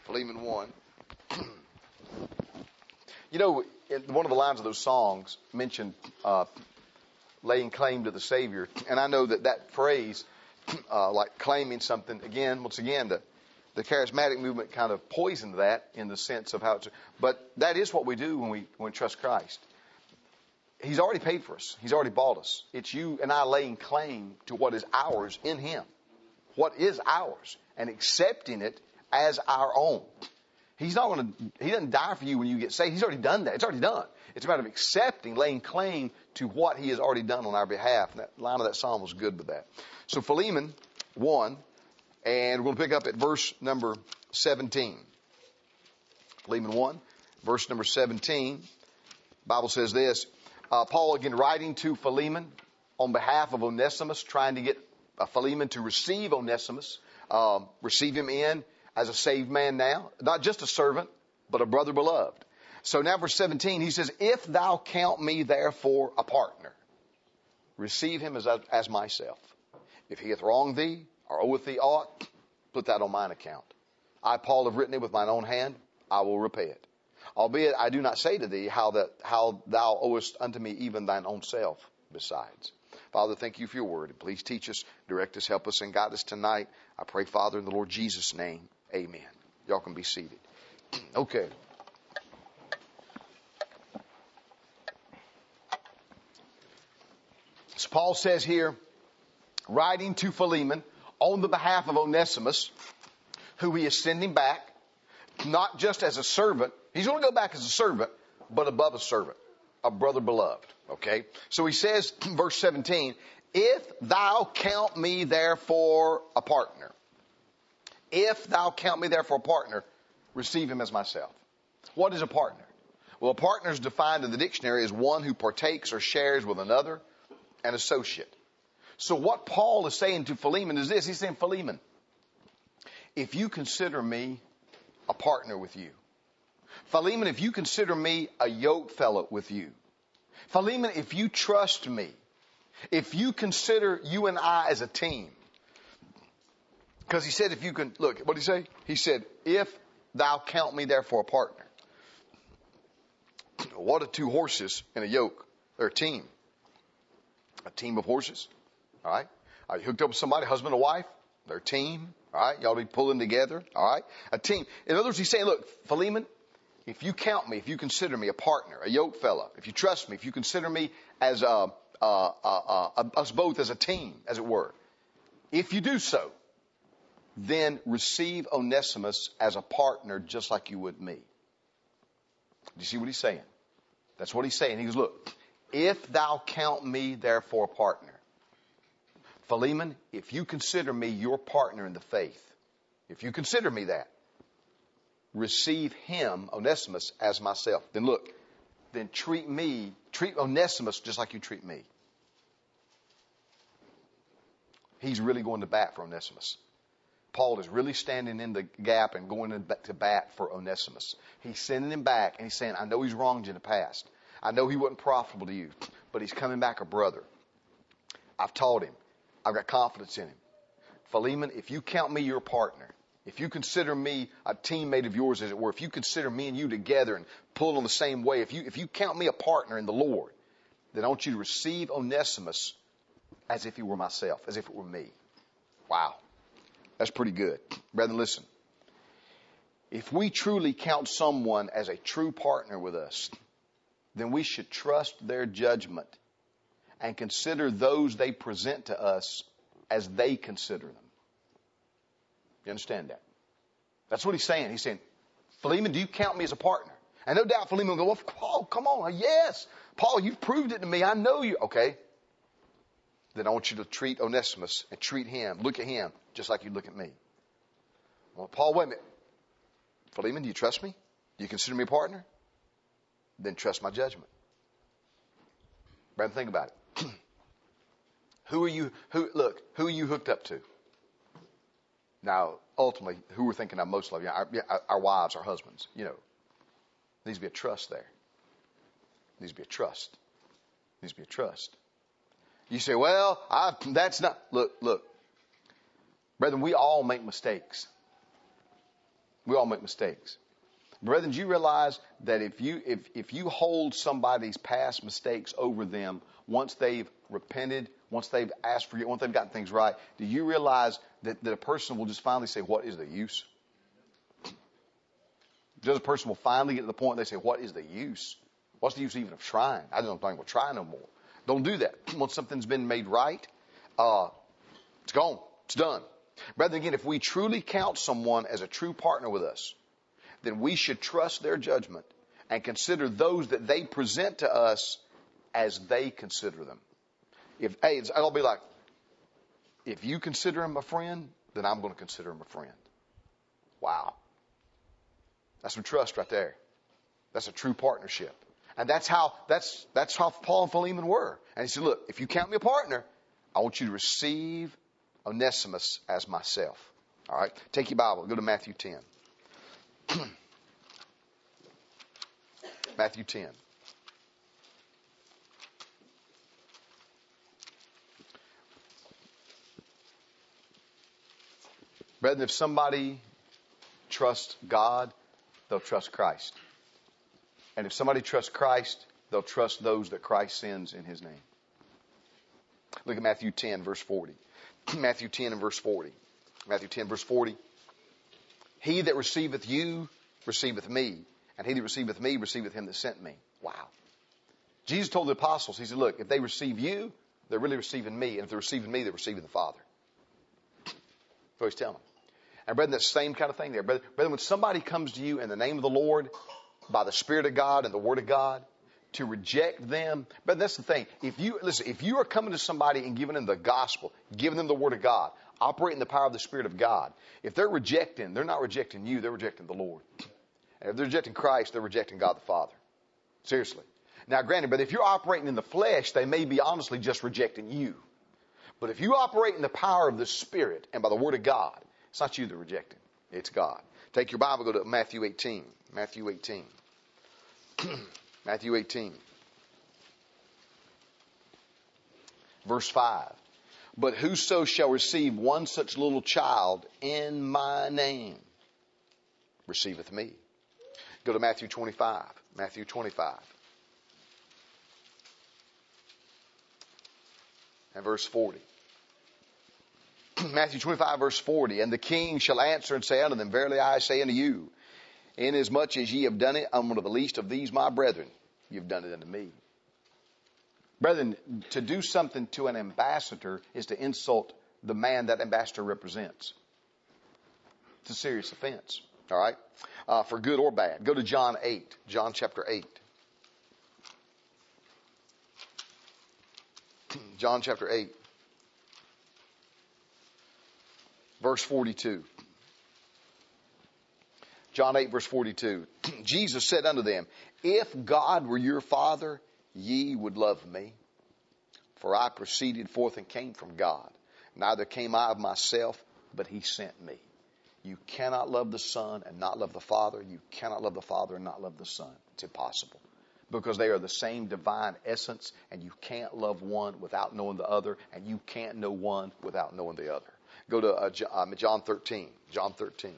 Philemon 1. You know, one of the lines of those songs mentioned laying claim to the Savior. And I know that phrase, like claiming something, once again, the charismatic movement kind of poisoned that in the sense of how it's, but that is what we do when we trust Christ. He's already paid for us. He's already bought us. It's you and I laying claim to what is ours in Him. What is ours, and accepting it as our own. He doesn't die for you when you get saved. He's already done that. It's already done. It's a matter of accepting, laying claim to what He has already done on our behalf. And that line of that psalm was good with that. So Philemon 1, and we're going to pick up at verse number 17. Philemon 1, verse number 17. The Bible says this. Paul again writing to Philemon on behalf of Onesimus, trying to get Philemon to receive Onesimus, receive him in as a saved man now, not just a servant, but a brother beloved. So now verse 17, he says, if thou count me therefore a partner, receive him as myself. If he hath wronged thee, or oweth thee aught, put that on mine account. I, Paul, have written it with mine own hand, I will repay it. Albeit I do not say to thee how thou owest unto me even thine own self besides. Father, thank you for your word. Please teach us, direct us, help us, and guide us tonight. I pray, Father, in the Lord Jesus' name, amen. Y'all can be seated. Okay. So Paul says here, writing to Philemon on the behalf of Onesimus, who he is sending back, not just as a servant. He's going to go back as a servant, but above a servant, a brother beloved. Okay? So he says, verse 17, if thou count me therefore a partner, if thou count me therefore a partner, receive him as myself. What is a partner? Well, a partner is defined in the dictionary as one who partakes or shares with another, an associate. So what Paul is saying to Philemon is this. He's saying, Philemon, if you consider me a partner with you, Philemon, if you consider me a yoke fellow with you, Philemon, if you trust me, if you consider you and I as a team, because he said if you can, look, what did he say? He said, if thou count me therefore a partner. What are two horses in a yoke? They're a team. A team of horses. All right. Are you hooked up with somebody, husband or wife? They're a team. All right. Y'all be pulling together. All right. A team. In other words, he's saying, look, Philemon, if you count me, if you consider me a partner, a yoke fellow, if you trust me, if you consider me as us both as a team, as it were, if you do so, then receive Onesimus as a partner just like you would me. Do you see what he's saying? That's what he's saying. He goes, look, if thou count me therefore a partner, Philemon, if you consider me your partner in the faith, if you consider me that, receive him, Onesimus, as myself. Then look, then treat Onesimus just like you treat me. He's really going to bat for Onesimus. Paul is really standing in the gap and going to bat for Onesimus. He's sending him back and he's saying, I know he's wronged you in the past. I know he wasn't profitable to you, but he's coming back a brother. I've taught him. I've got confidence in him. Philemon, if you count me your partner, if you consider me a teammate of yours, as it were, if you consider me and you together and pull on the same way, if you count me a partner in the Lord, then I want you to receive Onesimus as if he were myself, as if it were me. Wow. That's pretty good. Brethren, listen. If we truly count someone as a true partner with us, then we should trust their judgment and consider those they present to us as they consider them. You understand that? That's what he's saying. He's saying, Philemon, do you count me as a partner? And no doubt Philemon will go, well, Paul, come on. Yes. Paul, you've proved it to me. I know you. Okay. Then I want you to treat Onesimus and treat him, look at him, just like you look at me. Well, Paul, wait a minute. Philemon, do you trust me? Do you consider me a partner? Then trust my judgment. Brother, think about it. Who are you hooked up to? Now, ultimately, who we're thinking of most of, our wives, our husbands, There needs to be a trust there. There needs to be a trust. There needs to be a trust. You say, well, that's not, look. Brethren, we all make mistakes. We all make mistakes. Brethren, do you realize that if you hold somebody's past mistakes over them, once they've repented, once they've asked for forgiveness, once they've gotten things right, do you realize that a person will just finally say, what is the use? Just a person will finally get to the point they say, what is the use? What's the use even of trying? I don't think we'll try no more. Don't do that. Once something's been made right, it's gone. It's done. Rather again, if we truly count someone as a true partner with us, then we should trust their judgment and consider those that they present to us as they consider them. I'll be like, if you consider him a friend, then I'm going to consider him a friend. Wow. That's some trust right there. That's a true partnership. And that's how Paul and Philemon were. And he said, look, if you count me a partner, I want you to receive Onesimus as myself. All right? Take your Bible. Go to Matthew 10. Matthew 10. Brethren, if somebody trusts God, they'll trust Christ. And if somebody trusts Christ, they'll trust those that Christ sends in his name. Look at Matthew 10, verse 40. Matthew 10 and verse 40. Matthew 10, verse 40. He that receiveth you receiveth me, and he that receiveth me receiveth him that sent me. Wow. Jesus told the apostles, he said, look, if they receive you, they're really receiving me. And if they're receiving me, they're receiving the Father. That's what he's telling them. And brethren, that's the same kind of thing there. Brethren, when somebody comes to you in the name of the Lord, by the Spirit of God and the Word of God, to reject them, but that's the thing. If you are coming to somebody and giving them the gospel, giving them the Word of God, operating the power of the Spirit of God, if they're rejecting, they're not rejecting you, they're rejecting the Lord. And if they're rejecting Christ, they're rejecting God the Father. Seriously. Now, granted, but if you're operating in the flesh, they may be honestly just rejecting you. But if you operate in the power of the Spirit and by the Word of God, it's not you they're rejecting. It's God. Take your Bible, go to Matthew 18. Matthew 18. Matthew 18. Verse 5. But whoso shall receive one such little child in my name receiveth me. Go to Matthew 25. Matthew 25. And verse 40. Matthew 25, verse 40. And the king shall answer and say unto them, verily I say unto you, inasmuch as ye have done it unto one of the least of these my brethren, you've done it unto me. Brethren, to do something to an ambassador is to insult the man that ambassador represents. It's a serious offense. All right? For good or bad. Go to John 8. John chapter 8. John chapter 8. Verse 42. John 8 verse 42. Jesus said unto them, if God were your Father, ye would love me. For I proceeded forth and came from God. Neither came I of myself, but he sent me. You cannot love the Son and not love the Father. You cannot love the Father and not love the Son. It's impossible. Because they are the same divine essence, and you can't love one without knowing the other, and you can't know one without knowing the other. Go to John 13. John 13.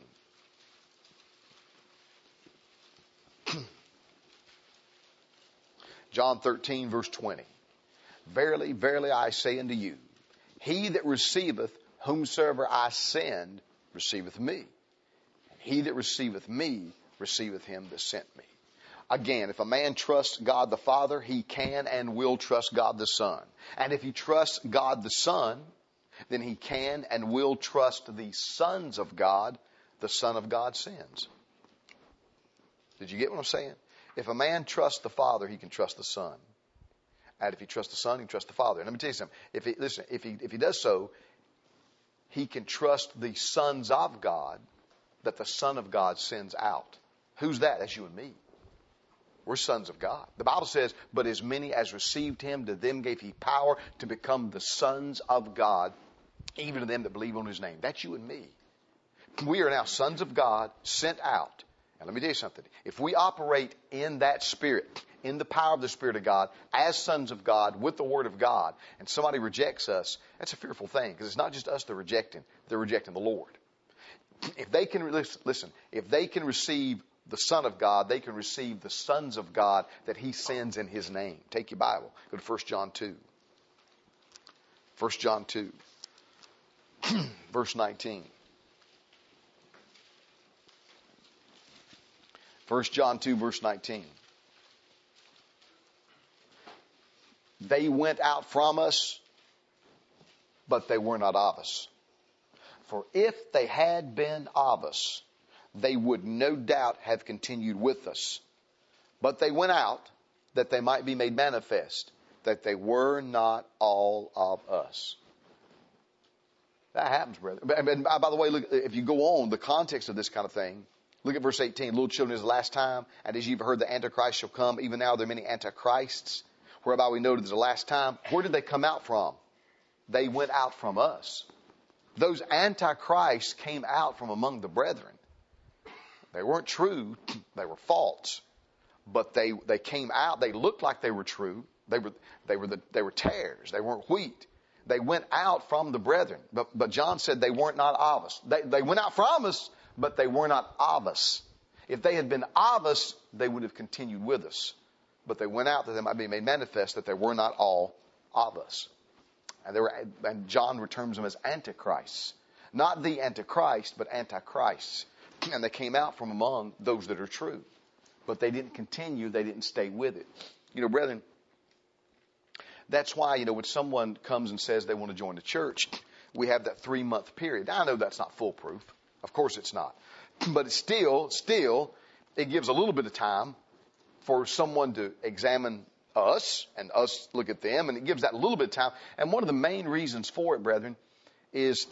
John 13, verse 20. Verily, verily, I say unto you, he that receiveth whomsoever I send receiveth me. And he that receiveth me receiveth him that sent me. Again, if a man trusts God the Father, he can and will trust God the Son. And if he trusts God the Son, then he can and will trust the sons of God the Son of God sends. Did you get what I'm saying? If a man trusts the Father, he can trust the Son. And if he trusts the Son, he can trust the Father. And let me tell you something. If he does so, he can trust the sons of God that the Son of God sends out. Who's that? That's you and me. We're sons of God. The Bible says, but as many as received him, to them gave he power to become the sons of God, even to them that believe on his name. That's you and me. We are now sons of God, sent out. And let me tell you something. If we operate in that Spirit, in the power of the Spirit of God, as sons of God, with the Word of God, and somebody rejects us, that's a fearful thing. Because it's not just us they're rejecting the Lord. If they can, listen, if they can receive the Son of God, they can receive the sons of God that He sends in His name. Take your Bible. Go to 1 John 2. 1 John 2, verse 19. 1 John 2, verse 19. They went out from us, but they were not of us. For if they had been of us, they would no doubt have continued with us. But they went out that they might be made manifest, that they were not all of us. That happens, brother. And by the way, look, if you go on, the context of this kind of thing, look at verse 18. Little children, is the last time, and as you've heard, the Antichrist shall come. Even now there are many Antichrists, whereby we know that there's a last time. Where did they come out from? They went out from us. Those Antichrists came out from among the brethren. They weren't true. They were false. But they came out. They looked like they were true. They were tares. They weren't wheat. They went out from the brethren. But John said they weren't not of us. They went out from us, but they were not of us. If they had been of us, they would have continued with us. But they went out that they might be made manifest that they were not all of us. And John terms them as antichrists. Not the Antichrist, but antichrists. And they came out from among those that are true. But they didn't continue. They didn't stay with it. Brethren, that's why, when someone comes and says they want to join the church, we have that 3-month period. Now, I know that's not foolproof. Of course it's not. But it's still, it gives a little bit of time for someone to examine us and us look at them, and it gives that a little bit of time. And one of the main reasons for it, brethren, is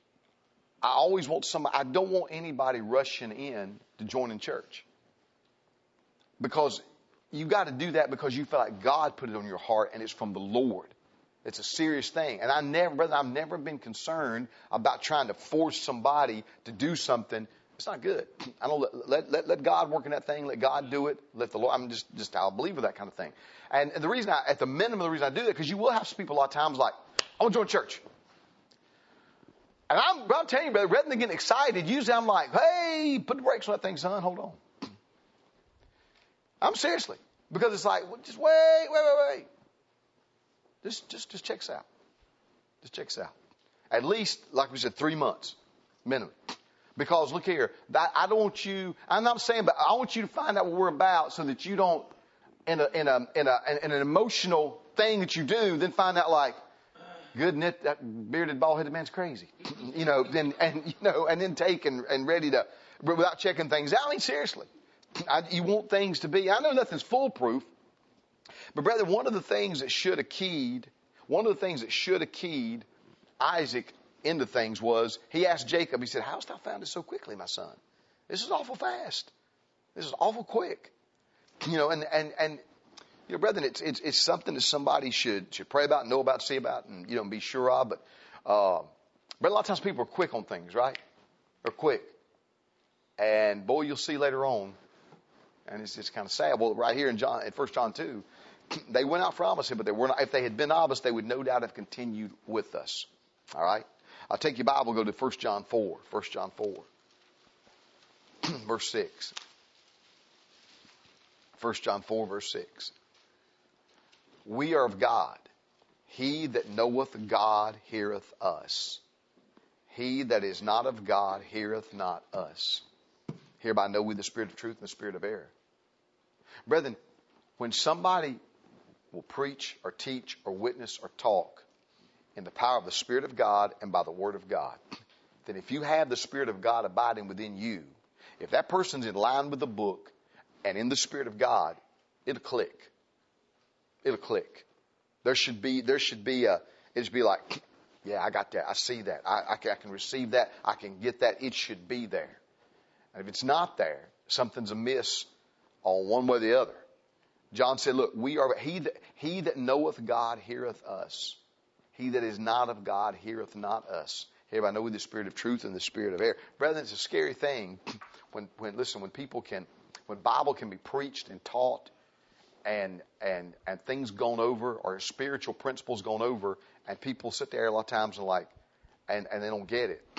I don't want anybody rushing in to join in church. Because you got to do that because you feel like God put it on your heart and it's from the Lord. It's a serious thing. And I've never been concerned about trying to force somebody to do something. It's not good. I don't let God work in that thing. Let God do it. Let the Lord. I'm just I believe with that kind of thing. And the reason at the minimum, the reason I do that, because you will have some people a lot of times like, I want to join church. And I'm telling you, brother, rather than getting excited, usually I'm like, hey, put the brakes on that thing, son. Hold on. I'm seriously. Because it's like, well, just wait. Just check us out. Just check us out. At least, like we said, 3 months minimum. Because look here, I don't want you. I'm not saying, but I want you to find out what we're about, so that you don't, in an emotional thing that you do, then find out like, goodness, that bearded, bald-headed man's crazy. And then take and ready to, without checking things out. I mean, seriously, you want things to be. I know nothing's foolproof, but brother, one of the things that should have keyed Isaac into things was, he asked Jacob, he said, how hast thou found it so quickly, my son? This is awful fast. This is awful quick. Brethren, it's something that somebody should pray about, know about, see about, and, be sure of. But a lot of times people are quick on things, right? They're quick. And boy, you'll see later on, and it's just kind of sad. Well, right here in 1 John 2, they went out from us, but they were not. If they had been of us, they would no doubt have continued with us. All right? I'll take your Bible, go to 1 John 4. 1 John 4, verse 6. 1 John 4, verse 6. We are of God. He that knoweth God heareth us. He that is not of God heareth not us. Hereby know we the spirit of truth and the spirit of error. Brethren, when somebody will preach or teach or witness or talk in the power of the Spirit of God and by the Word of God, then if you have the Spirit of God abiding within you, if that person's in line with the book and in the Spirit of God, it'll click. It'll click. It should be like, yeah, I got that. I see that. I can receive that. I can get that. It should be there. And if it's not there, something's amiss on one way or the other. John said, look, he that knoweth God heareth us. He that is not of God heareth not us. Hereby know we the spirit of truth and the spirit of error. Brethren, it's a scary thing when Bible can be preached and taught and things gone over, or spiritual principles gone over, and people sit there a lot of times and they don't get it.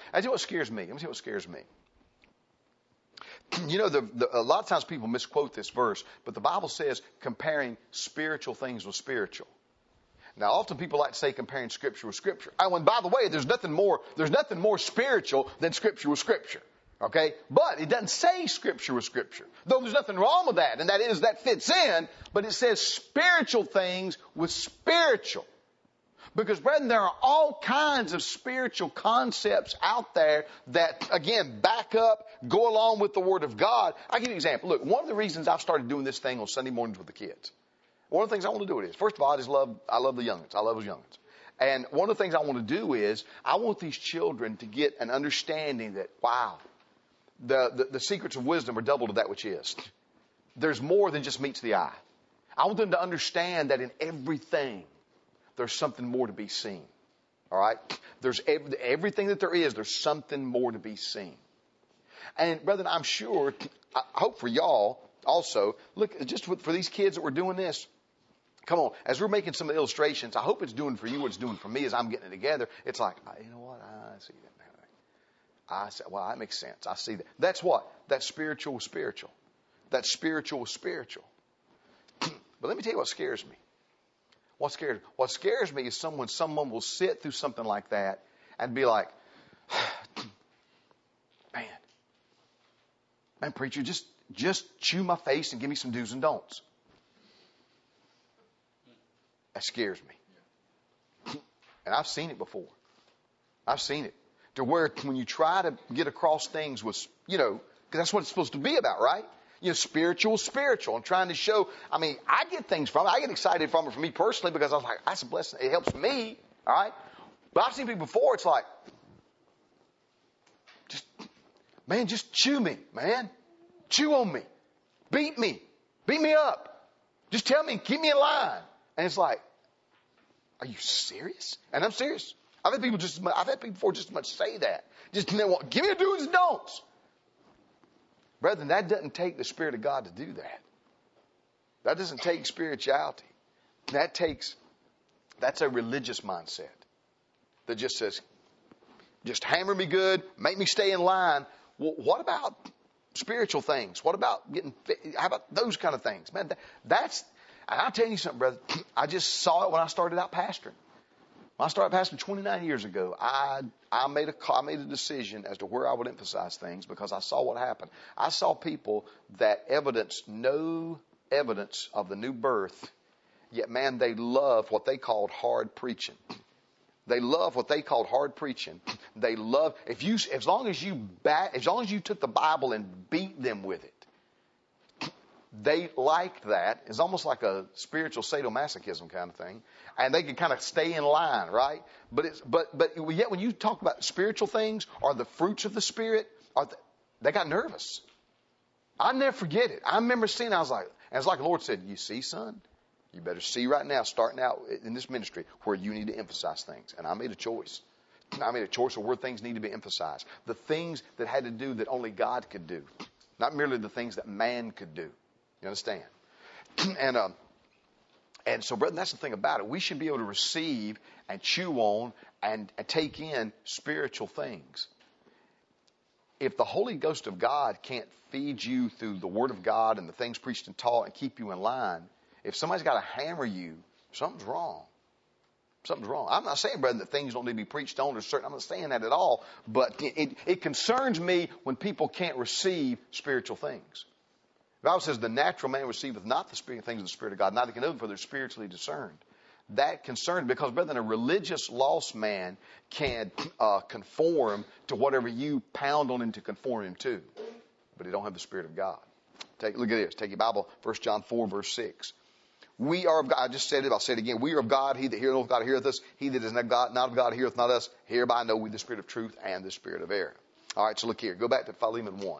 I tell you what scares me. Let me tell you what scares me. You know, a lot of times people misquote this verse, but the Bible says comparing spiritual things with spiritual. Now, often people like to say comparing Scripture with Scripture. Oh, and by the way, there's nothing more spiritual than Scripture with Scripture. Okay? But it doesn't say Scripture with Scripture. Though there's nothing wrong with that, and that fits in, but it says spiritual things with spiritual. Because, brethren, there are all kinds of spiritual concepts out there that, again, back up, go along with the Word of God. I'll give you an example. Look, one of the reasons I've started doing this thing on Sunday mornings with the kids, one of the things I want to do is, first of all, I love the youngins. I love those youngins. And one of the things I want to do is, I want these children to get an understanding that, wow, the secrets of wisdom are double to that which is. There's more than just meets the eye. I want them to understand that in everything, there's something more to be seen. All right? There's everything that there is, there's something more to be seen. And brethren, I'm sure, I hope for y'all also, look, just for these kids that we're doing this, come on, as we're making some illustrations, I hope it's doing for you what it's doing for me as I'm getting it together. It's like, you know what, I see that. I say, well, that makes sense. I see that. That's what? That's spiritual with spiritual. That's spiritual with spiritual. But let me tell you what scares me. What scares me is someone will sit through something like that and be like, man, preacher, just chew my face and give me some do's and don'ts. That scares me. And I've seen it before. I've seen it. To where when you try to get across things with, because that's what it's supposed to be about, right? Spiritual, and trying to show, I get things from it. I get excited from it for me personally because I was like, that's a blessing. It helps me, all right? But I've seen people before, it's like, just chew me, man. Chew on me. Beat me up. Just tell me, keep me in line. And it's like, are you serious? And I'm serious. I've had people before just as much say that. Just, give me a do's and don'ts. Brethren, that doesn't take the Spirit of God to do that. That doesn't take spirituality. That's a religious mindset that just says, just hammer me good, make me stay in line. Well, what about spiritual things? What about how about those kind of things? Man, and I'll tell you something, brother. I just saw it when I started out pastoring. When I started pastoring 29 years ago, I made a decision as to where I would emphasize things because I saw what happened. I saw people that evidenced no evidence of the new birth, yet, man, they loved what they called hard preaching. They loved what they called hard preaching. They loved, as long as you took the Bible and beat them with it, they liked that. It's almost like a spiritual sadomasochism kind of thing. And they could kind of stay in line, right? But yet when you talk about spiritual things or the fruits of the Spirit, they got nervous. I'll never forget it. I remember seeing, it's like the Lord said, you see, son, you better see right now, starting out in this ministry, where you need to emphasize things. And I made a choice. I made a choice of where things need to be emphasized. The things that had to do that only God could do. Not merely the things that man could do. You understand? And so, brethren, that's the thing about it. We should be able to receive and chew on and take in spiritual things. If the Holy Ghost of God can't feed you through the Word of God and the things preached and taught and keep you in line, if somebody's got to hammer you, something's wrong. Something's wrong. I'm not saying, brethren, that things don't need to be preached on or certain. I'm not saying that at all. But it concerns me when people can't receive spiritual things. The Bible says the natural man receiveth not the things of the Spirit of God, neither can know them, for they're spiritually discerned. That concerned, because, brethren, a religious lost man can conform to whatever you pound on him to conform him to, but he don't have the Spirit of God. Look at this. Take your Bible, 1 John 4, verse 6. We are of God. I just said it. I'll say it again. We are of God. He that heareth God heareth us. He that is not of God heareth not us. Hereby know we the spirit of truth and the spirit of error. All right, so look here. Go back to Philemon 1.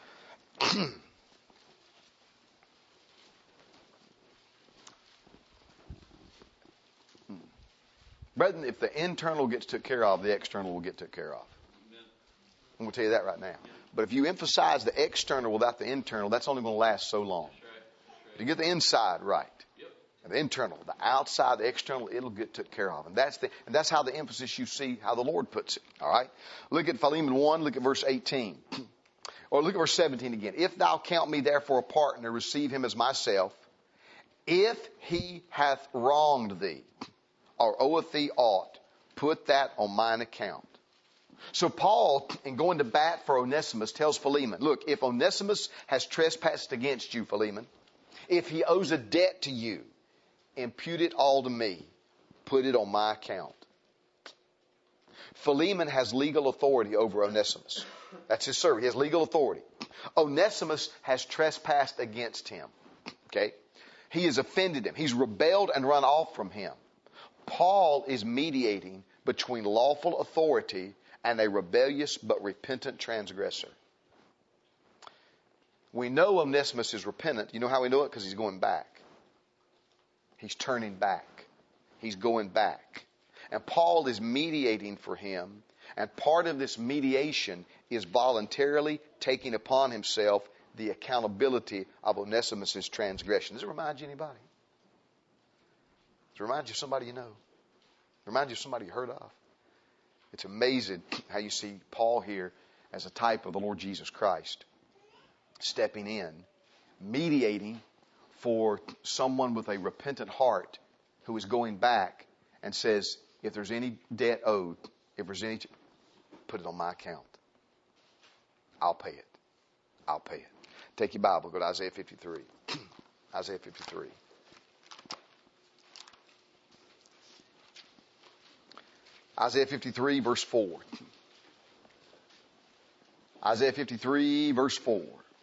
Brethren, if the internal gets took care of, the external will get took care of. I'm going to tell you that right now. But if you emphasize the external without the internal, that's only going to last so long. You get the inside right. The internal, the outside, the external, it'll get took care of. And that's how the emphasis you see how the Lord puts it. All right. Look at Philemon 1, look at verse 18. Or look at verse 17 again. If thou count me therefore a partner, receive him as myself. If he hath wronged thee, or oweth thee aught, put that on mine account. So Paul, in going to bat for Onesimus, tells Philemon, look, if Onesimus has trespassed against you, Philemon, if he owes a debt to you, impute it all to me. Put it on my account. Philemon has legal authority over Onesimus. That's his servant. He has legal authority. Onesimus has trespassed against him. Okay? He has offended him. He's rebelled and run off from him. Paul is mediating between lawful authority and a rebellious but repentant transgressor. We know Onesimus is repentant. You know how we know it? Because he's going back. He's turning back. He's going back. And Paul is mediating for him. And part of this mediation is voluntarily taking upon himself the accountability of Onesimus' transgression. Does it remind you of anybody? Does it remind you of somebody you know? Does it remind you of somebody you heard of? It's amazing how you see Paul here as a type of the Lord Jesus Christ, stepping in, mediating for someone with a repentant heart who is going back and says, if there's any debt owed, if there's any, put it on my account. I'll pay it. I'll pay it. Take your Bible, go to Isaiah 53. Isaiah 53. Isaiah 53, verse 4. Isaiah 53, verse 4.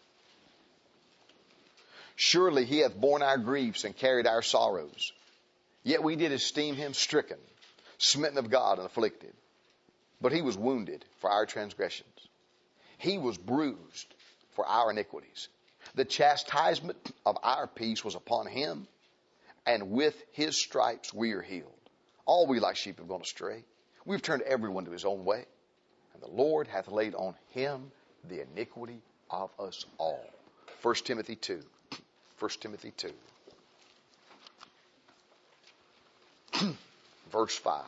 Surely he hath borne our griefs and carried our sorrows. Yet we did esteem him stricken, smitten of God, and afflicted. But he was wounded for our transgressions. He was bruised for our iniquities. The chastisement of our peace was upon him, and with his stripes we are healed. All we like sheep have gone astray. We've turned everyone to his own way, and the Lord hath laid on him the iniquity of us all. 1 Timothy 2. 1 Timothy 2. Verse 5.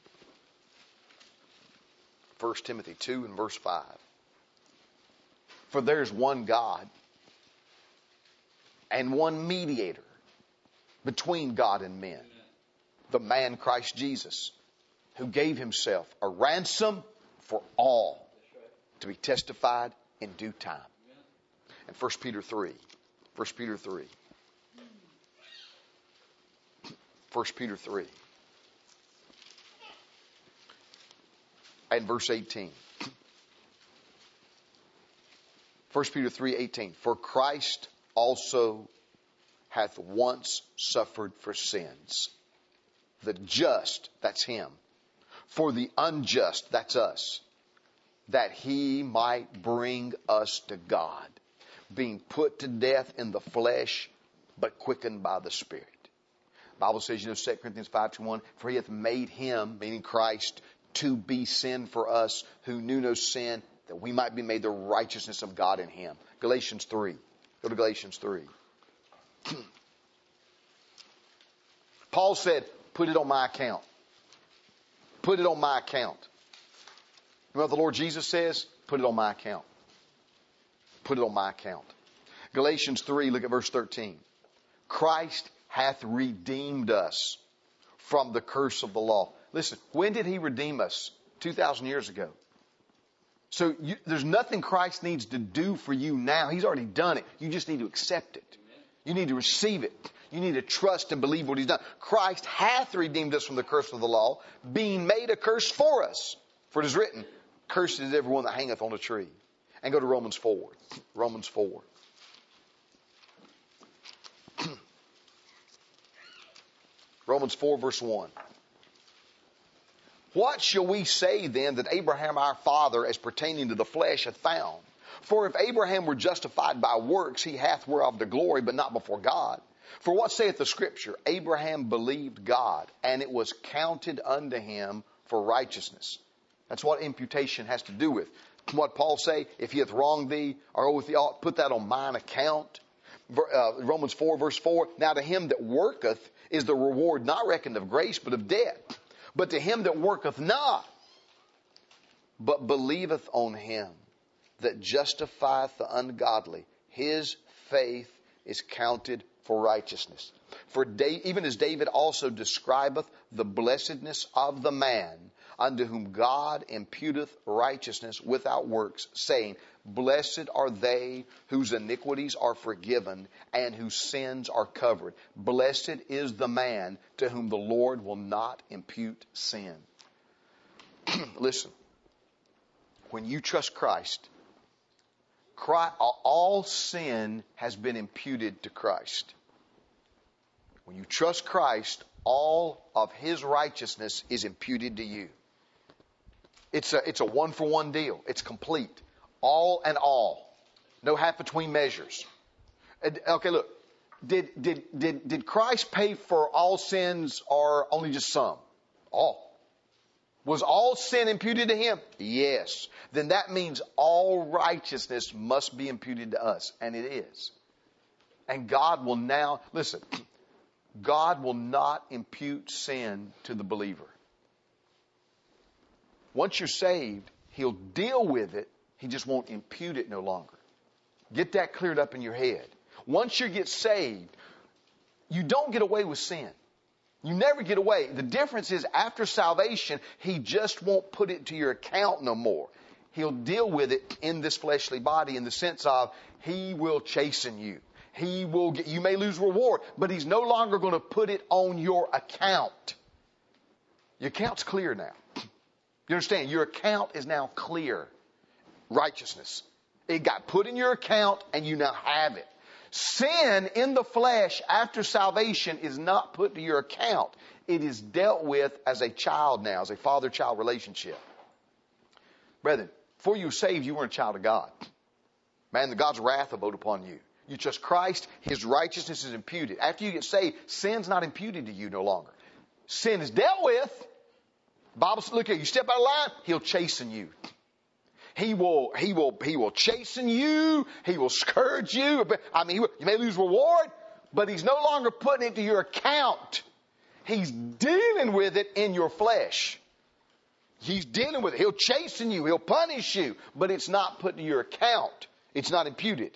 1 Timothy 2 and verse 5. For there's one God and one mediator between God and men, the man Christ Jesus, who gave himself a ransom for all to be testified in due time. And 1 Peter 3. 1 Peter 3. 1 Peter 3. And verse 18. 1 Peter 3:18. For Christ also hath once suffered for sins. The just, that's him. For the unjust, that's us. That he might bring us to God, being put to death in the flesh, but quickened by the Spirit. The Bible says, 2 Corinthians 5:1, for he hath made him, meaning Christ, to be sin for us who knew no sin, that we might be made the righteousness of God in him. Galatians 3. Go to Galatians 3. Paul said, put it on my account. Put it on my account. You know what the Lord Jesus says? Put it on my account. Put it on my account. Galatians 3, look at verse 13. Christ hath redeemed us from the curse of the law. Listen, when did he redeem us? 2,000 years ago. So there's nothing Christ needs to do for you now. He's already done it. You just need to accept it. You need to receive it. You need to trust and believe what he's done. Christ hath redeemed us from the curse of the law, being made a curse for us. For it is written, cursed is everyone that hangeth on a tree. And go to Romans 4. Romans 4. Romans 4 verse 1. What shall we say then that Abraham our father as pertaining to the flesh hath found? For if Abraham were justified by works, he hath whereof the glory, but not before God. For what saith the Scripture? Abraham believed God, and it was counted unto him for righteousness. That's what imputation has to do with. What Paul say, if he hath wronged thee, or oweth thee aught, put that on mine account. Romans 4 verse 4, now to him that worketh is the reward not reckoned of grace, but of debt. But to him that worketh not, but believeth on him that justifieth the ungodly, his faith is counted for righteousness. For even as David also describeth the blessedness of the man unto whom God imputeth righteousness without works, saying, blessed are they whose iniquities are forgiven and whose sins are covered. Blessed is the man to whom the Lord will not impute sin. Listen, when you trust Christ, all sin has been imputed to Christ. When you trust Christ, all of his righteousness is imputed to you. It's a one-for-one deal. It's complete. All and all. No half between measures. Okay, look. Did Christ pay for all sins or only just some? All. Was all sin imputed to him? Yes. Then that means all righteousness must be imputed to us. And it is. And God will now, listen, God will not impute sin to the believer. Once you're saved, he'll deal with it. He just won't impute it no longer. Get that cleared up in your head. Once you get saved, you don't get away with sin. You never get away. The difference is after salvation, he just won't put it to your account no more. He'll deal with it in this fleshly body in the sense of he will chasten you. You may lose reward, but he's no longer going to put it on your account. Your account's clear now. You understand? Your account is now clear. Righteousness. It got put in your account and you now have it. Sin in the flesh after salvation is not put to your account. It is dealt with as a child now, as a father-child relationship. Brethren, before you were saved, you weren't a child of God. Man, the God's wrath abode upon you. You trust Christ, his righteousness is imputed. After you get saved, sin's not imputed to you no longer. Sin is dealt with. Bible says, look here, you step out of line, he'll chasten you. He will chasten you. He will scourge you. I mean, you may lose reward, but he's no longer putting it to your account. He's dealing with it in your flesh. He's dealing with it. He'll chasten you. He'll punish you, but it's not put to your account. It's not imputed.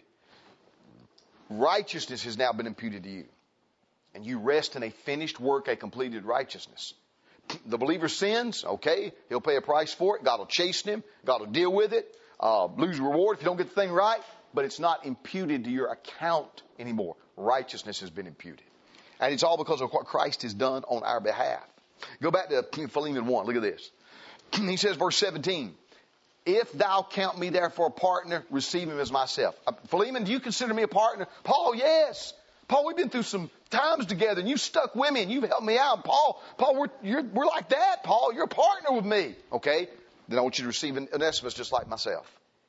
Righteousness has now been imputed to you. And you rest in a finished work, a completed righteousness. The believer sins, okay, he'll pay a price for it. God will chasten him. God will deal with it. Lose reward if you don't get the thing right. But it's not imputed to your account anymore. Righteousness has been imputed. And it's all because of what Christ has done on our behalf. Go back to Philemon 1. Look at this. He says, verse 17, if thou count me therefore a partner, receive him as myself. Philemon, do you consider me a partner? Paul, yes. Paul, we've been through some times together, and you stuck with me, and you've helped me out. Paul, we're like that. Paul, you're a partner with me. Okay? Then I want you to receive Onesimus just like myself.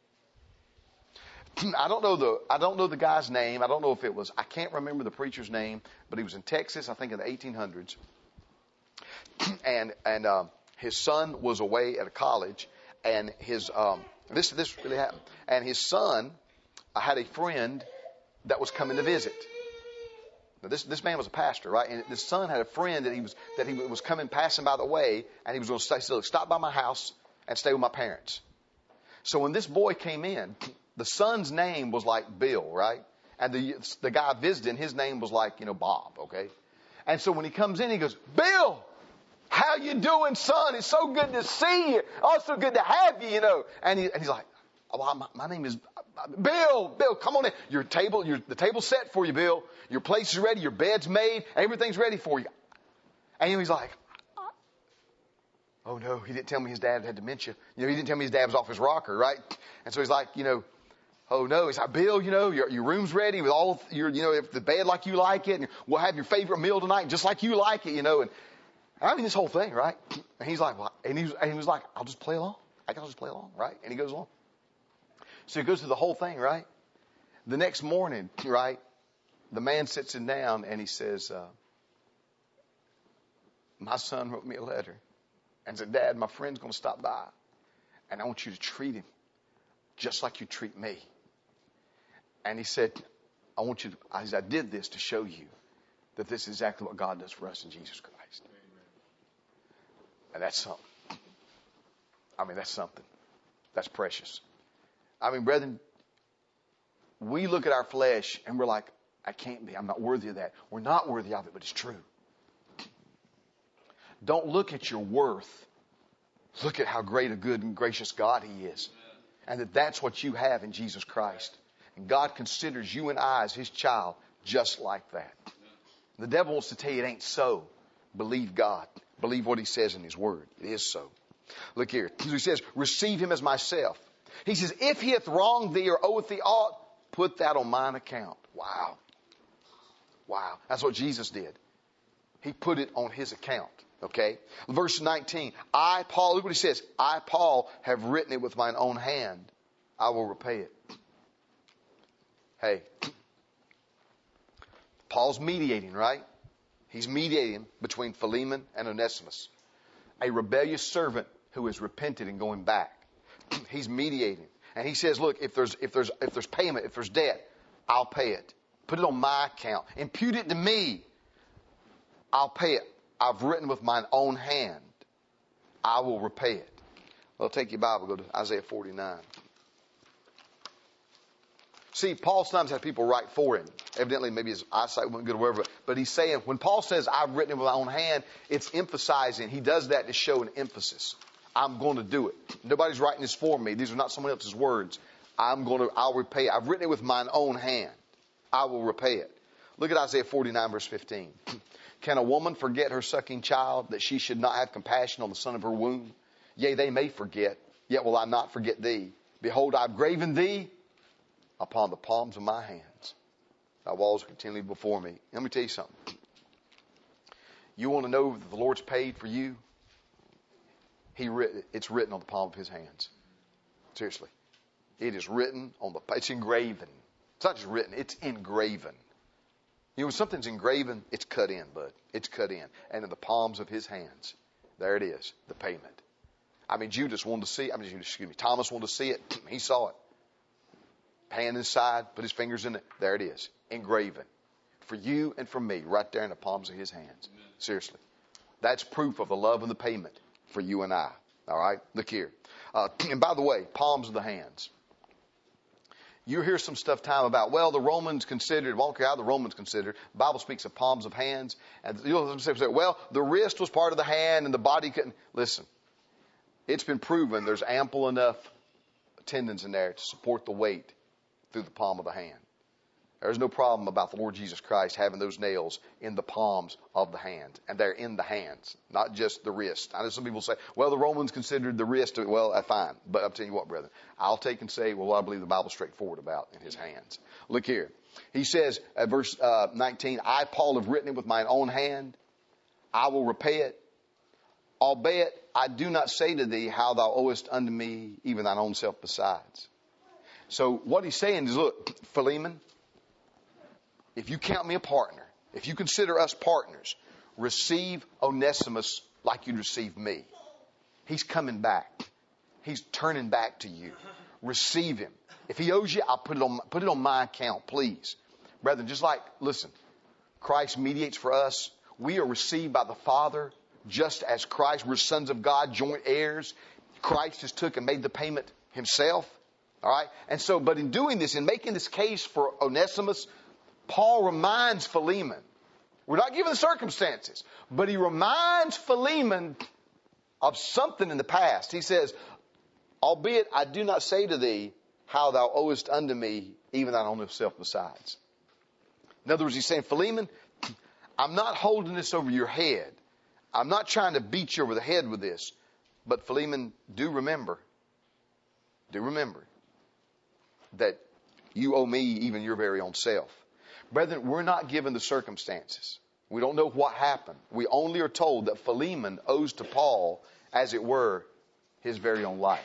I don't know the guy's name. I don't know if it was, I can't remember the preacher's name, but he was in Texas, I think in the 1800s. And his son was away at a college, and this really happened. And his son had a friend that was coming to visit. Now this man was a pastor, right? And this son had a friend that he was passing by the way, and he was going to say, so stop by my house and stay with my parents. So when this boy came in, the son's name was like Bill, right? And the guy visiting, his name was like, Bob, okay? And so when he comes in, he goes, Bill, how you doing, son? It's so good to see you. Oh, it's so good to have you, And he's like, oh, my name is Bill, come on in. The table's set for you, Bill. Your place is ready. Your bed's made. Everything's ready for you. And he's like, oh no, he didn't tell me his dad had dementia. He didn't tell me his dad was off his rocker, right? And so he's like, oh no. He's like, Bill, your room's ready with all if the bed like you like it, and we'll have your favorite meal tonight just like you like it, and I mean this whole thing, right? And he's like, well, and he was like, I'll just play along. I'll just play along, right? And he goes along. So he goes through the whole thing, right? The next morning, right, the man sits him down and he says, my son wrote me a letter and said, Dad, my friend's going to stop by and I want you to treat him just like you treat me. And he said, I did this to show you that this is exactly what God does for us in Jesus Christ. And that's something. That's something. That's precious. Brethren, we look at our flesh and we're like, I can't be. I'm not worthy of that. We're not worthy of it, but it's true. Don't look at your worth. Look at how great a good and gracious God He is. And that's what you have in Jesus Christ. And God considers you and I as His child just like that. The devil wants to tell you it ain't so. Believe God. Believe what He says in His Word. It is so. Look here. He says, receive Him as myself. He says, if He hath wronged thee or oweth thee aught, put that on mine account. Wow. Wow. That's what Jesus did. He put it on His account. Okay. Verse 19. I, Paul, look what he says. I, Paul, have written it with mine own hand. I will repay it. Hey. Paul's mediating, right? He's mediating between Philemon and Onesimus. A rebellious servant who has repented and going back. He's mediating. And he says, look, if there's payment, if there's debt, I'll pay it. Put it on my account. Impute it to me. I'll pay it. I've written with mine own hand. I will repay it. Well, take your Bible, go to Isaiah 49. See, Paul sometimes had people write for him. Evidently, maybe his eyesight wasn't good or whatever. But he's saying, when Paul says, I've written it with my own hand, it's emphasizing. He does that to show an emphasis. I'm going to do it. Nobody's writing this for me. These are not someone else's words. I'll repay it. I've written it with mine own hand. I will repay it. Look at Isaiah 49, verse 15. Can a woman forget her sucking child, that she should not have compassion on the son of her womb? Yea, they may forget, yet will I not forget thee. Behold, I've graven thee upon the palms of my hands. Thy walls are continually before me. Let me tell you something. You want to know that the Lord's paid for you? It's written on the palm of His hands. Seriously. It is written it's engraven. It's not just written, it's engraven. You know, when something's engraven, it's cut in, bud. It's cut in. And in the palms of His hands, there it is, the payment. Thomas wanted to see it. He saw it. Hand inside, put his fingers in it. There it is, engraven. For you and for me, right there in the palms of His hands. Amen. Seriously. That's proof of the love and the payment for you and I. All right? Look here. And by the way, palms of the hands. You hear some stuff about, the Romans considered, I don't care how the Romans considered, the Bible speaks of palms of hands. And you'll say, the wrist was part of the hand and the body couldn't. Listen, it's been proven there's ample enough tendons in there to support the weight through the palm of the hand. There's no problem about the Lord Jesus Christ having those nails in the palms of the hand. And they're in the hands, not just the wrist. I know some people say, the Romans considered the wrist. Fine. But I'm telling you what, brethren. I'll take and say, what I believe the Bible's straightforward about in His hands. Look here. He says at verse 19, I, Paul, have written it with mine own hand. I will repay it. Albeit I do not say to thee how thou owest unto me, even thine own self besides. So what he's saying is, look, Philemon, if you count me a partner, if you consider us partners, receive Onesimus like you'd receive me. He's coming back. He's turning back to you. Receive him. If he owes you, I'll put it on my account, please. Brethren, listen, Christ mediates for us. We are received by the Father just as Christ. We're sons of God, joint heirs. Christ has took and made the payment Himself. All right. And so, but in doing this, in making this case for Onesimus, Paul reminds Philemon. We're not given the circumstances, but he reminds Philemon of something in the past. He says, albeit I do not say to thee how thou owest unto me, even thine own self besides. In other words, he's saying, Philemon, I'm not holding this over your head. I'm not trying to beat you over the head with this. But Philemon, do remember that you owe me even your very own self. Brethren, we're not given the circumstances. We don't know what happened. We only are told that Philemon owes to Paul, as it were, his very own life.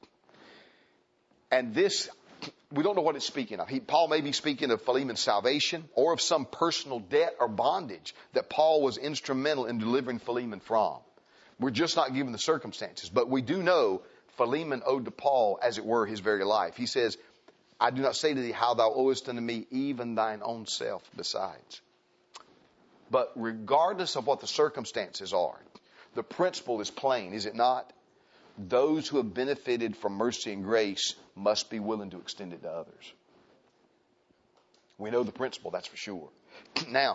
And this, we don't know what it's speaking of. Paul may be speaking of Philemon's salvation or of some personal debt or bondage that Paul was instrumental in delivering Philemon from. We're just not given the circumstances. But we do know Philemon owed to Paul, as it were, his very life. He says, I do not say to thee how thou owest unto me, even thine own self besides. But regardless of what the circumstances are, the principle is plain, is it not? Those who have benefited from mercy and grace must be willing to extend it to others. We know the principle, that's for sure. Now,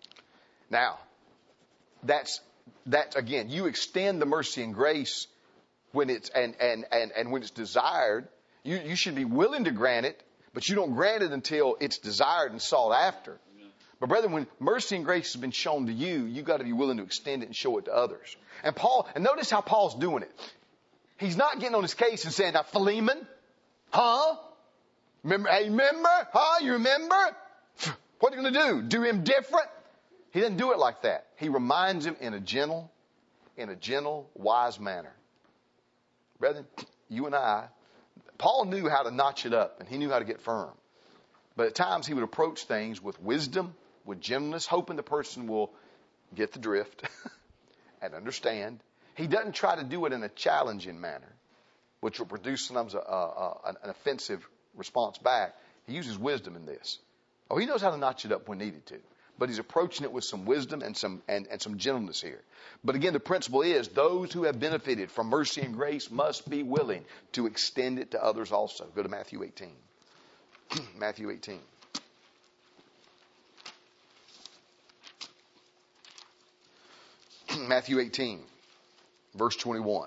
that's again, you extend the mercy and grace when it's and when it's desired. You should be willing to grant it, but you don't grant it until it's desired and sought after. But brethren, when mercy and grace has been shown to you, you've got to be willing to extend it and show it to others. And notice how Paul's doing it. He's not getting on his case and saying, now Philemon, huh? Remember? Hey, remember? Huh? You remember? What are you going to do? Do him different? He doesn't do it like that. He reminds him in a gentle, wise manner. Brethren, you and I, Paul knew how to notch it up and he knew how to get firm. But at times he would approach things with wisdom, with gentleness, hoping the person will get the drift and understand. He doesn't try to do it in a challenging manner, which will produce sometimes an offensive response back. He uses wisdom in this. Oh, he knows how to notch it up when needed to. But he's approaching it with some wisdom and some gentleness here. But again, the principle is those who have benefited from mercy and grace must be willing to extend it to others also. Go to Matthew 18. Matthew 18. Matthew 18, verse 21.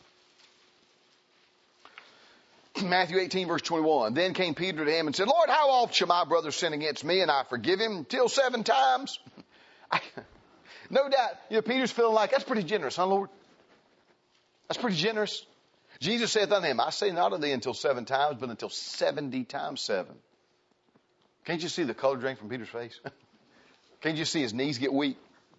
Matthew 18, verse 21. Then came Peter to him and said, Lord, how oft shall my brother sin against me and I forgive him? Till 7 times? No doubt, Peter's feeling like, that's pretty generous, huh, Lord? That's pretty generous. Jesus saith unto him, I say not unto thee until 7 times, but until 70 times 7. Can't you see the color drain from Peter's face? Can't you see his knees get weak?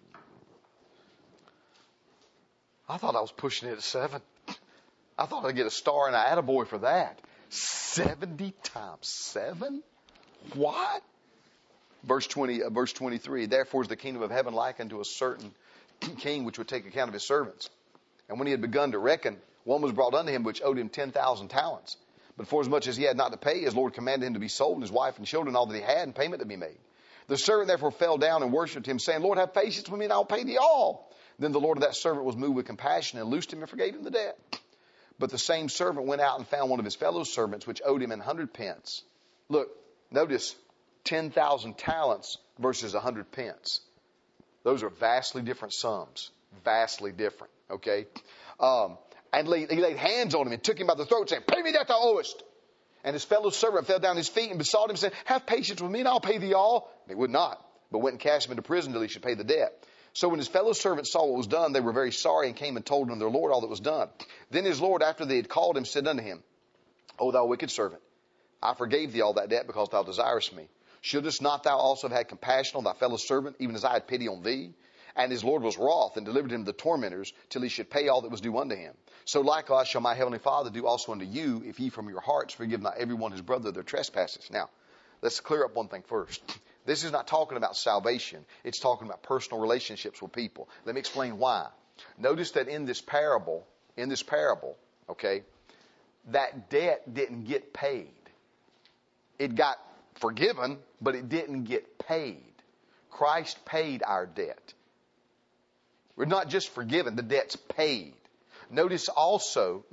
I thought I was pushing it at 7. I thought I'd get a star and an attaboy for that. 70 times 7? What? Verse 23, therefore is the kingdom of heaven like unto a certain king which would take account of his servants. And when he had begun to reckon, one was brought unto him which owed him 10,000 talents. But forasmuch as he had not to pay, his Lord commanded him to be sold, and his wife and children, all that he had, and payment to be made. The servant therefore fell down and worshipped him, saying, Lord, have patience with me, and I will pay thee all. Then the Lord of that servant was moved with compassion, and loosed him and forgave him the debt. But the same servant went out and found one of his fellow servants, which owed him 100 pence. Look, notice 10,000 talents versus 100 pence. Those are vastly different sums. Vastly different, okay? And he laid hands on him and took him by the throat, saying, pay me that thou owest. And his fellow servant fell down at his feet and besought him, saying, have patience with me, and I'll pay thee all. And he would not, but went and cast him into prison till he should pay the debt. So when his fellow servants saw what was done, they were very sorry, and came and told unto their Lord all that was done. Then his Lord, after they had called him, said unto him, O thou wicked servant, I forgave thee all that debt, because thou desirest me. Shouldest not thou also have had compassion on thy fellow servant, even as I had pity on thee? And his Lord was wroth, and delivered him to the tormentors, till he should pay all that was due unto him. So likewise shall my heavenly Father do also unto you, if ye from your hearts forgive not every one his brother their trespasses. Now, let's clear up one thing first. This is not talking about salvation. It's talking about personal relationships with people. Let me explain why. Notice that in this parable, okay, that debt didn't get paid. It got forgiven, but it didn't get paid. Christ paid our debt. We're not just forgiven, the debt's paid. Notice also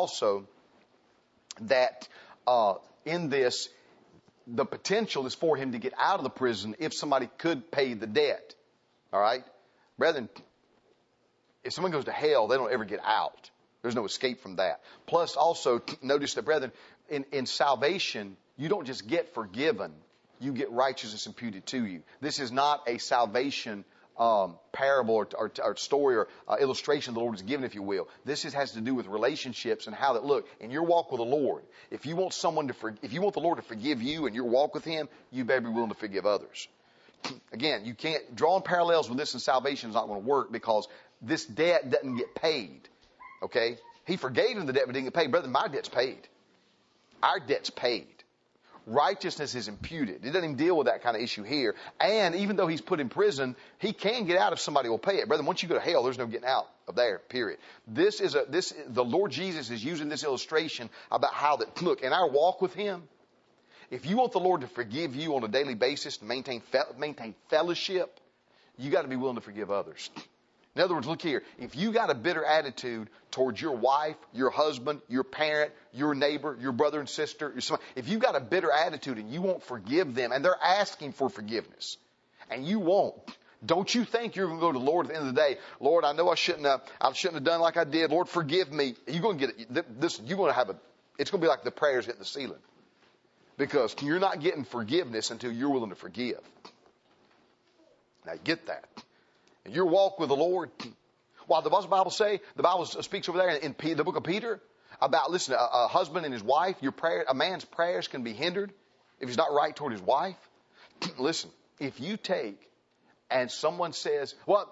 that in this, the potential is for him to get out of the prison if somebody could pay the debt. All right? Brethren, if someone goes to hell, they don't ever get out. There's no escape from that. Plus, also, notice that, brethren, in salvation, you don't just get forgiven, you get righteousness imputed to you. This is not a salvation parable or story or illustration the Lord has given, if you will. This has to do with relationships and how that look in your walk with the Lord. If you want the Lord to forgive you in your walk with Him, you better be willing to forgive others. Again, you can't drawing parallels with this in salvation is not going to work, because this debt doesn't get paid. Okay, He forgave him the debt, but didn't get paid. Brother, my debt's paid. Our debt's paid. Righteousness is imputed. It doesn't even deal with that kind of issue here. And even though he's put in prison, he can get out if somebody will pay it. Brother, once you go to hell, there's no getting out of there, period. The Lord Jesus is using this illustration about how that, look, in our walk with Him, If you want the Lord to forgive you on a daily basis, to maintain fellowship, you got to be willing to forgive others. In other words, look here. If you got a bitter attitude towards your wife, your husband, your parent, your neighbor, your brother and sister, if you got a bitter attitude and you won't forgive them, and they're asking for forgiveness, and you won't, don't you think you're going to go to the Lord at the end of the day? Lord, I know I shouldn't have done like I did. Lord, forgive me. You're going to get it. This, you're going to have it's going to be like the prayers hitting the ceiling. Because you're not getting forgiveness until you're willing to forgive. Now get that. And your walk with the Lord. What does the Bible say? The Bible speaks over there in the book of Peter about, listen, a husband and his wife, a man's prayers can be hindered if he's not right toward his wife. Listen, if you take and someone says, well,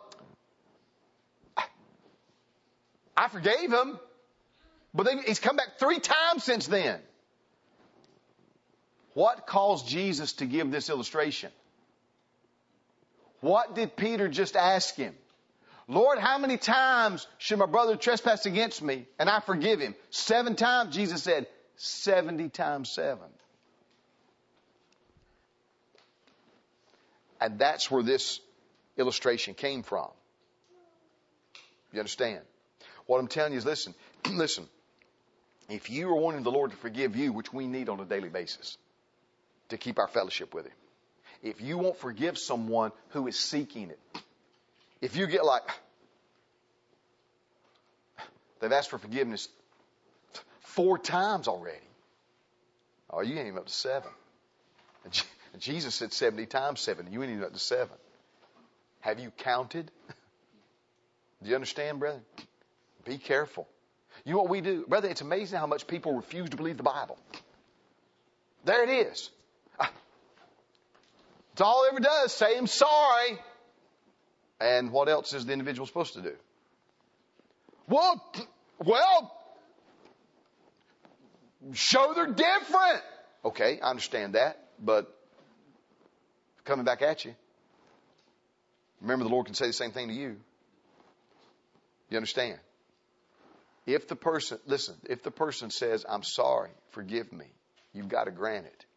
I forgave him, but he's come back 3 times since then. What caused Jesus to give this illustration? What did Peter just ask him? Lord, how many times should my brother trespass against me and I forgive him? 7 times, Jesus said, 70 times 7. And that's where this illustration came from. You understand? What I'm telling you is listen, if you are wanting the Lord to forgive you, which we need on a daily basis to keep our fellowship with him, if you won't forgive someone who is seeking it, if you get like, they've asked for forgiveness 4 times already. Oh, you ain't even up to 7. And Jesus said 70 times 7. You ain't even up to 7. Have you counted? Do you understand, brother? Be careful. You know what we do? Brother, it's amazing how much people refuse to believe the Bible. There it is. It's all it ever does, say I'm sorry. And what else is the individual supposed to do? Well, show they're different. Okay, I understand that, but coming back at you. Remember, the Lord can say the same thing to you. You understand? If the person says, I'm sorry, forgive me, you've got to grant it.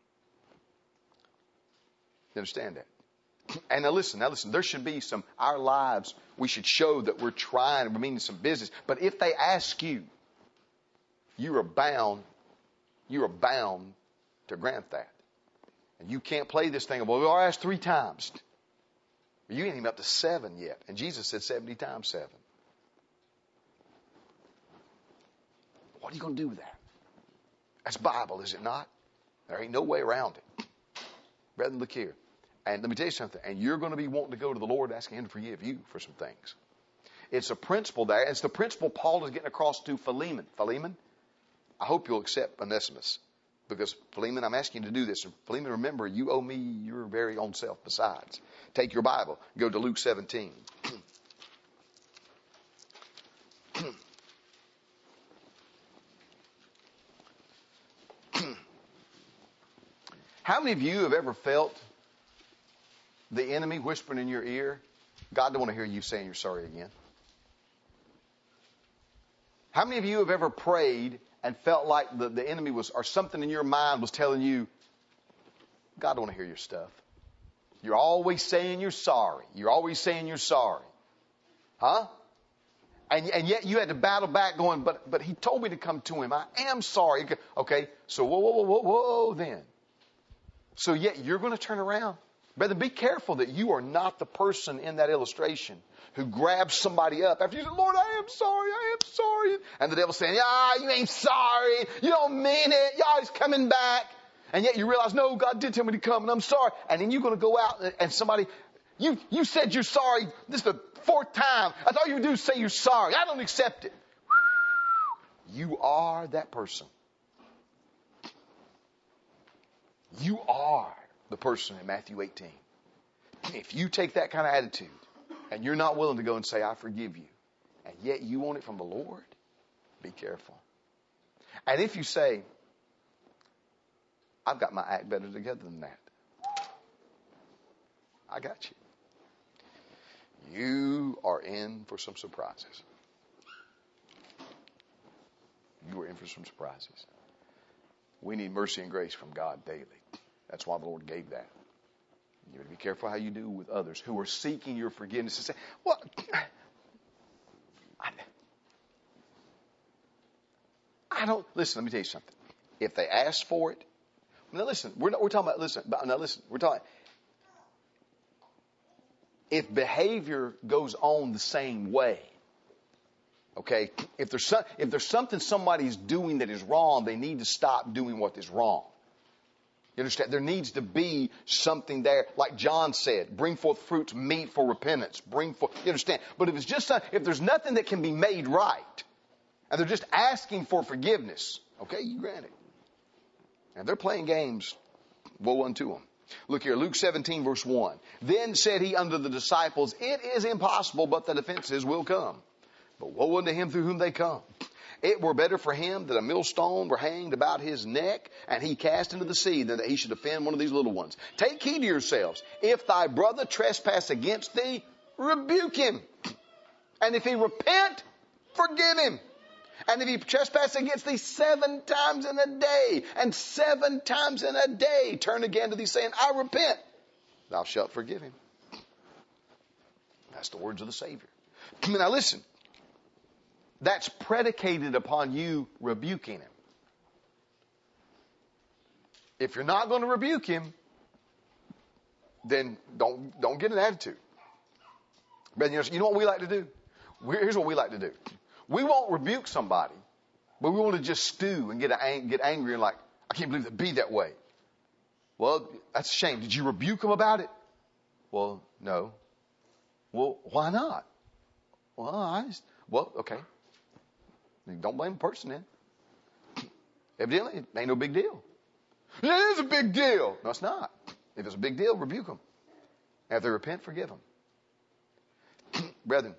You understand that? And now listen, there should be our lives, we should show that we're trying and we're meaning some business. But if they ask you, you are bound to grant that. And you can't play this thing of, well, I asked 3 times. You ain't even up to 7 yet. And Jesus said 70 times 7. What are you going to do with that? That's Bible, is it not? There ain't no way around it. Brethren, look here. And let me tell you something. And you're going to be wanting to go to the Lord asking him to forgive you for some things. It's a principle there. It's the principle Paul is getting across to Philemon. Philemon, I hope you'll accept Onesimus. Because Philemon, I'm asking you to do this. And Philemon, remember, you owe me your very own self besides. Take your Bible. Go to Luke 17. How many of you have ever felt the enemy whispering in your ear, God don't want to hear you saying you're sorry again? How many of you have ever prayed and felt like the enemy was, or something in your mind was telling you, God don't want to hear your stuff? You're always saying you're sorry. You're always saying you're sorry. Huh? And yet you had to battle back going, but he told me to come to him. I am sorry. Okay, so whoa then. So yet you're going to turn around. Brother, be careful that you are not the person in that illustration who grabs somebody up after you say, Lord, I am sorry. And the devil's saying, you ain't sorry. You don't mean it. You're always coming back. And yet you realize, no, God did tell me to come and I'm sorry. And then you're going to go out and somebody, you said you're sorry. This is the 4th time. That's all you do is say you're sorry. I don't accept it. You are that person. You are the person in Matthew 18. If you take that kind of attitude and you're not willing to go and say, I forgive you, and yet you want it from the Lord, be careful. And if you say, I've got my act better together than that, I got you. You are in for some surprises. You are in for some surprises. We need mercy and grace from God daily. That's why the Lord gave that. You got to be careful how you do with others who are seeking your forgiveness and say, well, I don't, listen, let me tell you something. If they ask for it, now listen, we're talking about, we're talking, if behavior goes on the same way, okay, if there's something somebody's doing that is wrong, they need to stop doing what is wrong. You understand? There needs to be something there. Like John said, bring forth fruits meet for repentance. You understand? But if there's nothing that can be made right, and they're just asking for forgiveness, okay, you grant it. And they're playing games, woe unto them. Look here, Luke 17, verse 1. Then said he unto the disciples, it is impossible, but that offenses will come. But woe unto him through whom they come. It were better for him that a millstone were hanged about his neck, and he cast into the sea, than that he should offend one of these little ones. Take heed to yourselves. If thy brother trespass against thee, rebuke him. And if he repent, forgive him. And if he trespass against thee 7 times in a day, and 7 times in a day turn again to thee, saying, I repent, thou shalt forgive him. That's the words of the Savior. Now listen. That's predicated upon you rebuking him. If you're not going to rebuke him, then don't get an attitude. But you know what we like to do? Here's what we like to do. We won't rebuke somebody, but we want to just stew and get angry and like, I can't believe it'd be that way. Well, that's a shame. Did you rebuke them about it? Well, no. Well, why not? Well, okay. Don't blame the person then. Evidently, it ain't no big deal. It is a big deal. No, it's not. If it's a big deal, rebuke them. And if they repent, forgive them. Brethren,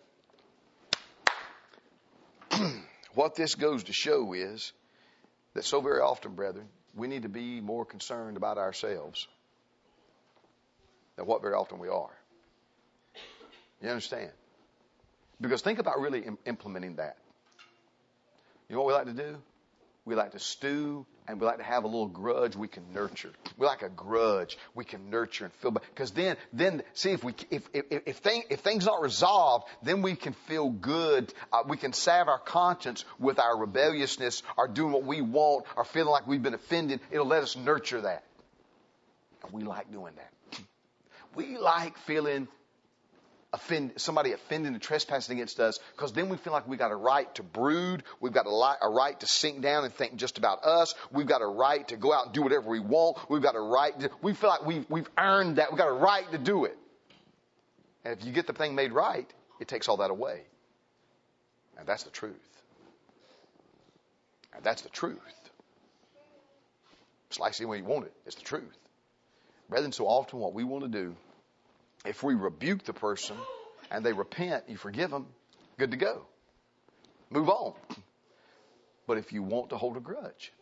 what this goes to show is that so very often, brethren, we need to be more concerned about ourselves than what very often we are. You understand? Because think about really implementing that. You know what we like to do? We like to stew, and we like to have a little grudge we can nurture. We like a grudge we can nurture and feel bad. Because then see if things aren't resolved, then we can feel good. We can salve our conscience with our rebelliousness, or doing what we want, or feeling like we've been offended. It'll let us nurture that. And we like doing that. We like feeling somebody offending and trespassing against us, because then we feel like we got a right to brood. We've got a right to sink down and think just about us. We've got a right to go out and do whatever we want. We've got a right to, we feel like we've earned that. We've got a right to do it. And if you get the thing made right, it takes all that away. And that's the truth. And that's the truth. Slice it when you want it. It's the truth. Brethren, so often what we want to do, if we rebuke the person and they repent, you forgive them, good to go. Move on. But if you want to hold a grudge,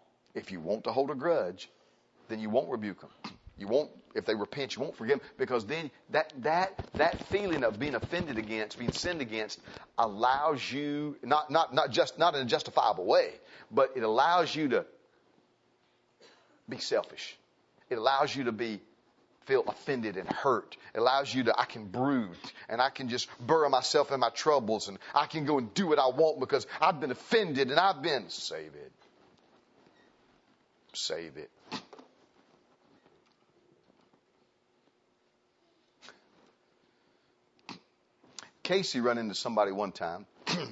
then you won't rebuke them. You won't, if they repent, you won't forgive them, because then that feeling of being offended against, being sinned against, allows you, not in a justifiable way, but it allows you to be selfish. It allows you to feel offended and hurt. It allows you to, I can brood, and I can just bury myself in my troubles, and I can go and do what I want because I've been offended and I've been, save it. Casey run into somebody one time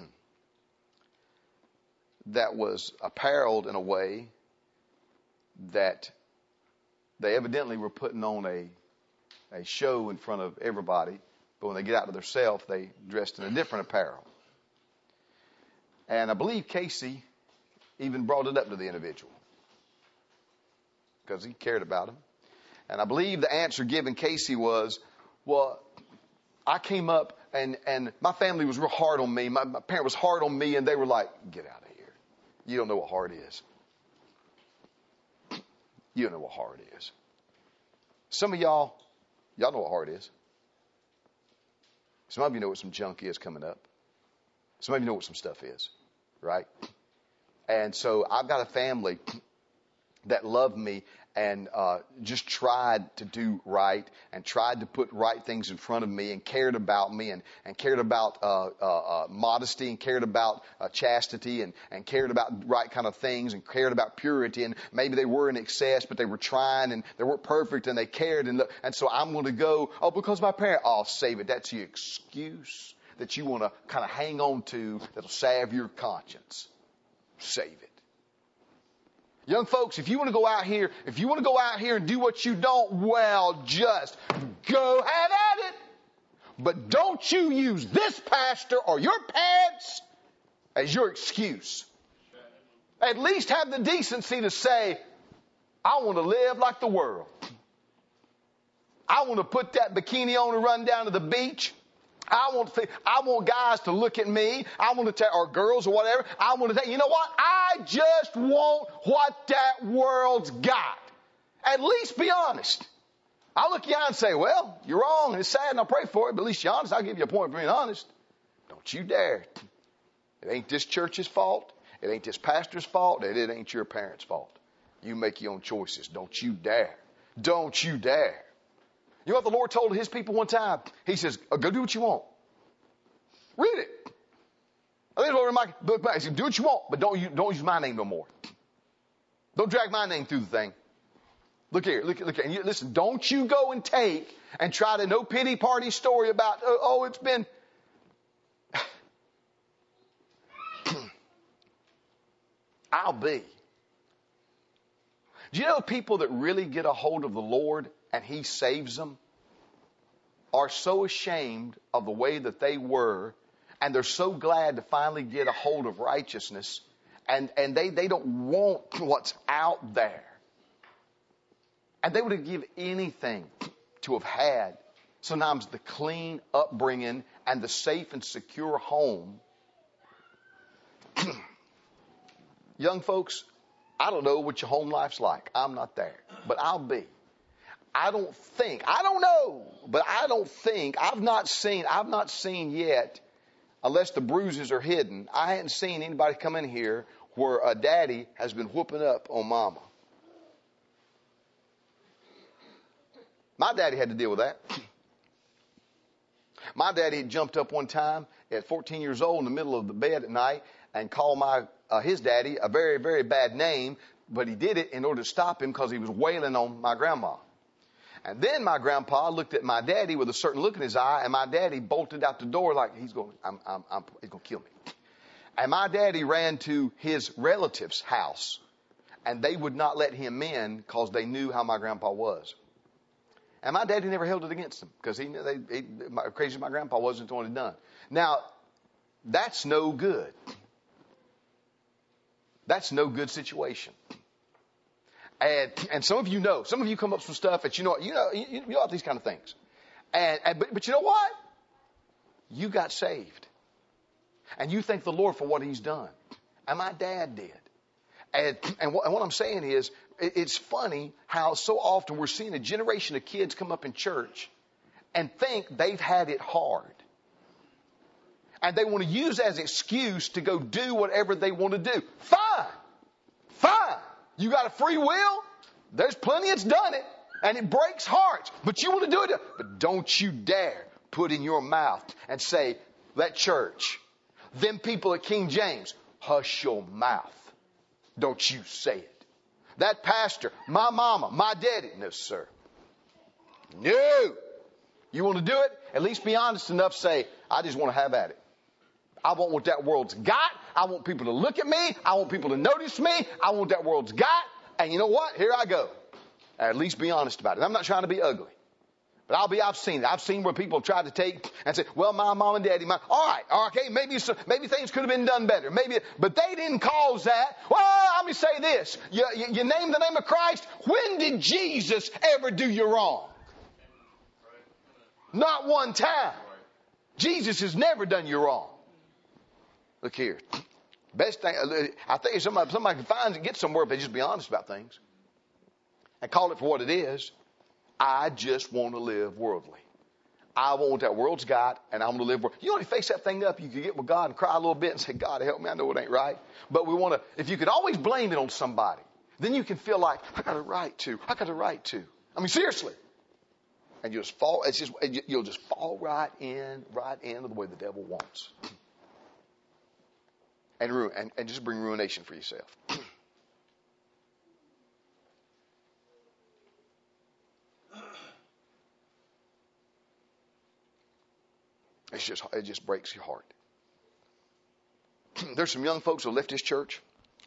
that was apparelled in a way that they evidently were putting on a show in front of everybody, but when they get out to themselves, they dressed in a different apparel. And I believe Casey even brought it up to the individual because he cared about him. And I believe the answer given Casey was, well, I came up and my family was real hard on me. My parent was hard on me, and they were like, get out of here. You don't know what hard is. You don't know what hard is. Some of y'all know what hard is. Some of you know what some junk is coming up. Some of you know what some stuff is, right? And so I've got a family that love me, just tried to do right and tried to put right things in front of me and cared about me and cared about modesty and cared about chastity and cared about right kind of things and cared about purity, and maybe they were in excess, but they were trying and they weren't perfect and they cared, and so I'm going to go, because my parent, save it. That's your excuse that you want to kind of hang on to that'll salve your conscience. Save it. Young folks, if you want to go out here and do what you don't, well, just go have at it. But don't you use this pastor or your parents as your excuse. At least have the decency to say, I want to live like the world. I want to put that bikini on and run down to the beach. I want guys to look at me. I want to tell, or girls or whatever. I want to tell, you know what? I just want what that world's got. At least be honest. I'll look you out and say, well, you're wrong and it's sad and I'll pray for it, but at least you're honest. I'll give you a point for being honest. Don't you dare. It ain't this church's fault. It ain't this pastor's fault. And it ain't your parents' fault. You make your own choices. Don't you dare. Don't you dare. You know what the Lord told his people one time? He says, go do what you want. Read it. I think the Lord reminded me, he said, do what you want, but don't use my name no more. Don't drag my name through the thing. Look here. And listen, don't you go and take and try to no pity party story about, it's been. I'll be. Do you know people that really get a hold of the Lord and he saves them are so ashamed of the way that they were, and they're so glad to finally get a hold of righteousness, and they don't want what's out there. And they would give anything to have had sometimes the clean upbringing and the safe and secure home. Young folks, I don't know what your home life's like. I'm not there, but I'll be. I've not seen yet, unless the bruises are hidden, I hadn't seen anybody come in here where a daddy has been whooping up on mama. My daddy had to deal with that. My daddy had jumped up one time at 14 years old in the middle of the bed at night and called his daddy a very, very bad name, but he did it in order to stop him because he was wailing on my grandma. And then my grandpa looked at my daddy with a certain look in his eye, and my daddy bolted out the door like he's going to kill me. And my daddy ran to his relative's house, and they would not let him in because they knew how my grandpa was. And my daddy never held it against him because he knew crazy as my grandpa wasn't the one who done. Now, that's no good. That's no good situation. And some of you come up with some stuff that you know about these kind of things. But you know what? You got saved. And you thank the Lord for what he's done. And my dad did. And what I'm saying is, it's funny how so often we're seeing a generation of kids come up in church and think they've had it hard. And they want to use as an excuse to go do whatever they want to do. Fine. You got a free will. There's plenty that's done it. And it breaks hearts. But you want to do it. But don't you dare put in your mouth and say, that church, them people at King James, hush your mouth. Don't you say it. That pastor, my mama, my daddy. No, sir. No. You want to do it? At least be honest enough. Say, I just want to have at it. I want what that world's got. I want people to look at me. I want people to notice me. I want that world's got. And you know what? Here I go. At least be honest about it. I'm not trying to be ugly. But I've seen it. I've seen where people try to take and say, well, my mom and daddy, all right, okay, maybe things could have been done better. But they didn't cause that. Well, let me say this. You name the name of Christ. When did Jesus ever do you wrong? Not one time. Jesus has never done you wrong. Look here. Best thing, I think if somebody can find and get somewhere if they just be honest about things and call it for what it is. I just want to live worldly. I want what that world's got, and I'm going to live worldly. You want to face that thing up, you can get with God and cry a little bit and say, God, help me, I know it ain't right. But if you could always blame it on somebody. then you can feel like, I got a right to. I mean, seriously. And you'll just fall, you'll just fall right into the way the devil wants. And just bring ruination for yourself. It just breaks your heart. There's some young folks who left this church.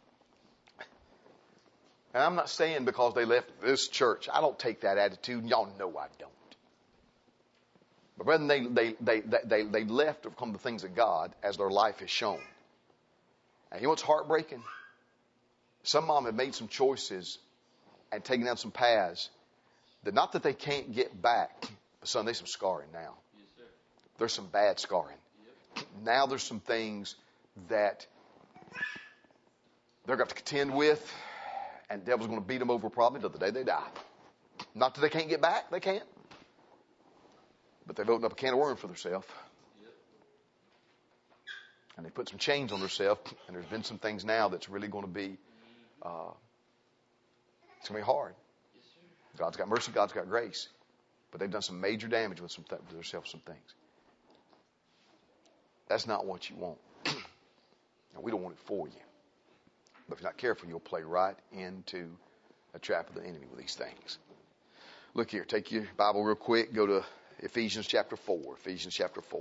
And I'm not saying because they left this church. I don't take that attitude, and y'all know I don't. But brethren, they left from the things of God as their life has shown. And you know what's heartbreaking? Some of them have made some choices and taken down some paths that not that they can't get back, but son, there's some scarring now. Yes, sir. There's some bad scarring. Yep. Now there's some things that they're going to have to contend with, and the devil's going to beat them over probably till the day they die. Not that they can't get back, they can't. But they've opened up a can of worms for themselves. Yep. And they put some chains on themselves, and there's been some things now that's really going to be, it's going to be hard. Yes, sir. God's got mercy, God's got grace. But they've done some major damage with themselves, some things. That's not what you want. And we don't want it for you. But if you're not careful, you'll play right into a trap of the enemy with these things. Look here, take your Bible real quick, go to Ephesians chapter 4. Ephesians chapter 4.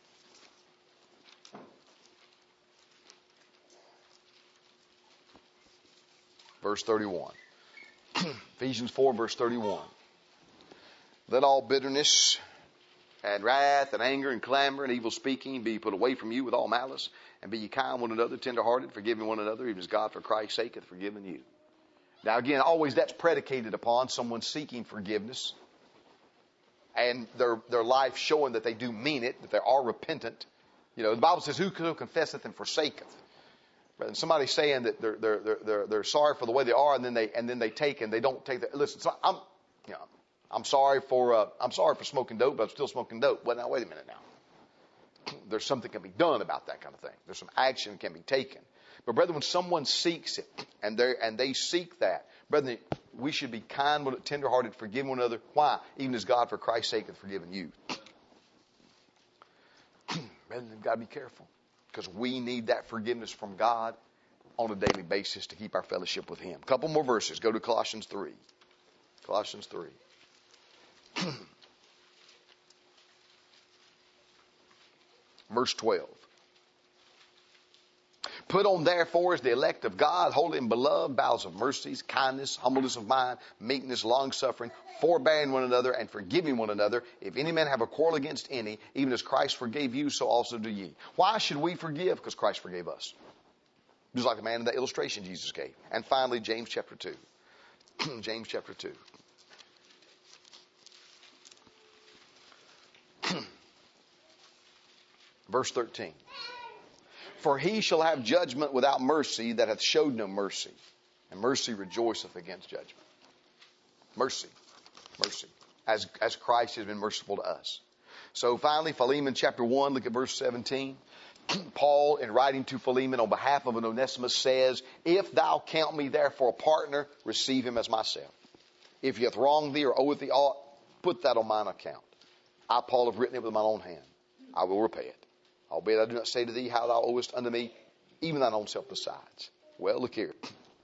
Verse 31. Ephesians 4, verse 31. Let all bitterness and wrath and anger and clamor and evil speaking be put away from you with all malice, and be ye kind one another, tenderhearted, forgiving one another, even as God for Christ's sake hath forgiven you. Now again, always that's predicated upon someone seeking forgiveness and their life showing that they do mean it, that they are repentant. You know, the Bible says, who confesseth and forsaketh? And somebody saying that they're sorry for the way they are, and then they take and they don't take the, listen, so I'm sorry for smoking dope, but I'm still smoking dope. Well, now wait a minute now. There's something can be done about that kind of thing. There's some action can be taken. But brethren, when someone seeks it and they seek that, brethren, we should be kind, tenderhearted, forgiving one another. Why? Even as God for Christ's sake hath forgiven you. Brethren, we've got to be careful, because we need that forgiveness from God on a daily basis to keep our fellowship with Him. A couple more verses. Go to Colossians 3. Colossians 3. Verse 12. Put on therefore as the elect of God, holy and beloved, bowels of mercies, kindness, humbleness of mind, meekness, long-suffering, forbearing one another, and forgiving one another. If any man have a quarrel against any, even as Christ forgave you, so also do ye. Why should we forgive? Because Christ forgave us. Just like the man in that illustration Jesus gave. And finally, James chapter 2. James chapter 2. Verse 13. For he shall have judgment without mercy that hath showed no mercy. And mercy rejoiceth against judgment. Mercy. Mercy. As Christ has been merciful to us. So finally, Philemon chapter 1, look at verse 17. Paul, in writing to Philemon on behalf of an Onesimus, says, if thou count me therefore a partner, receive him as myself. If he hath wronged thee or oweth thee aught, put that on mine account. I, Paul, have written it with mine own hand. I will repay it. Albeit I do not say to thee how thou owest unto me, even thine own self besides. Well, look here.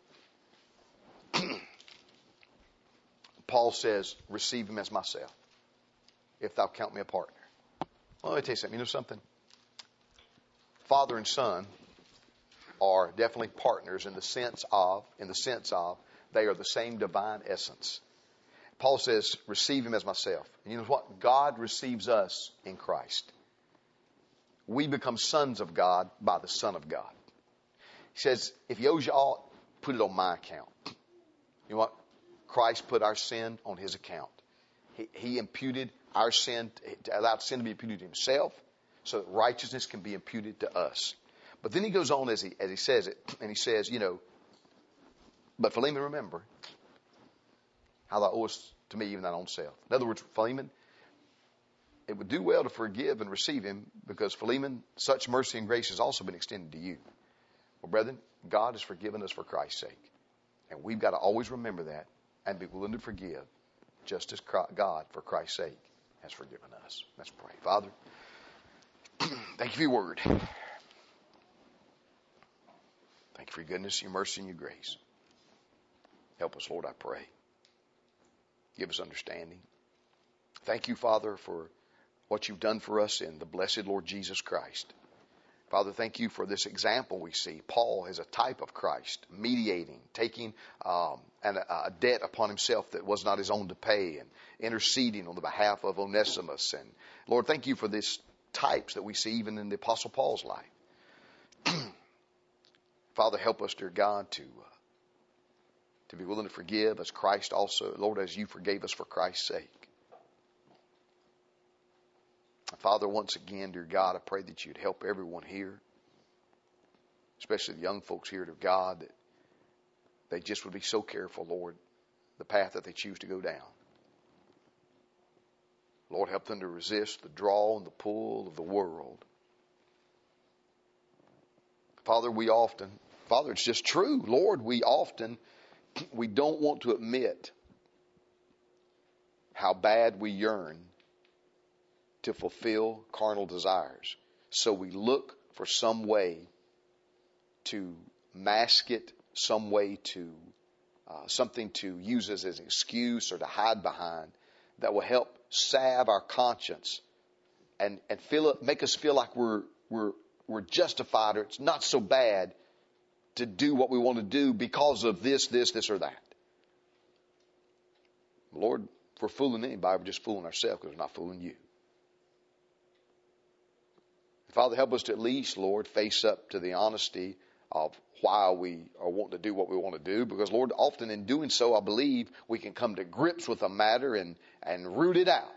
Paul says, receive him as myself, if thou count me a partner. Well, let me tell you something. You know something? Father and son are definitely partners in the sense of they are the same divine essence. Paul says, receive him as myself. And you know what? God receives us in Christ. We become sons of God by the Son of God. He says, if he owes you aught, put it on my account. You know what? Christ put our sin on his account. He imputed our sin, allowed sin to be imputed to himself, so that righteousness can be imputed to us. But then he goes on as he says it, and he says, but Philemon, remember how thou owest to me even thine own self. In other words, Philemon, it would do well to forgive and receive him, because Philemon, such mercy and grace has also been extended to you. Well, brethren, God has forgiven us for Christ's sake. And we've got to always remember that and be willing to forgive, just as God, for Christ's sake, has forgiven us. Let's pray. Father, thank you for your word. Thank you for your goodness, your mercy, and your grace. Help us, Lord, I pray. Give us understanding. Thank you, Father, for what you've done for us in the blessed Lord Jesus Christ. Father, thank you for this example we see. Paul is a type of Christ, mediating, taking a debt upon himself that was not his own to pay, and interceding on the behalf of Onesimus. And Lord, thank you for these types that we see even in the Apostle Paul's life. Father, help us, dear God, to be willing to forgive as Christ also, Lord, as you forgave us for Christ's sake. Father, once again, dear God, I pray that you'd help everyone here, especially the young folks here, dear God, that they just would be so careful, Lord, the path that they choose to go down. Lord, help them to resist the draw and the pull of the world. Father, it's just true. Lord, we don't want to admit how bad we yearn to fulfill carnal desires. So we look for some way to mask it, some way to, something to use as an excuse or to hide behind that will help salve our conscience and make us feel like we're justified, or it's not so bad to do what we want to do because of this, or that. Lord, if we're fooling anybody, we're just fooling ourselves because we're not fooling you. Father, help us to at least, Lord, face up to the honesty of why we are wanting to do what we want to do. Because, Lord, often in doing so, I believe we can come to grips with a matter and root it out.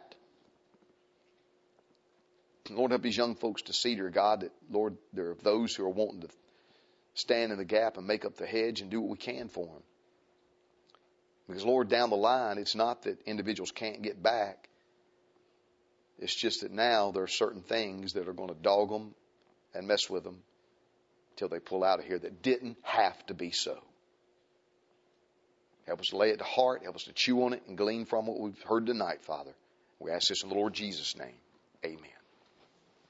Lord, help these young folks to see, dear God, that, Lord, there are those who are wanting to stand in the gap and make up the hedge and do what we can for them. Because, Lord, down the line, it's not that individuals can't get back. It's just that now there are certain things that are going to dog them and mess with them till they pull out of here that didn't have to be so. Help us to lay it to heart. Help us to chew on it and glean from what we've heard tonight, Father. We ask this in the Lord Jesus' name. Amen.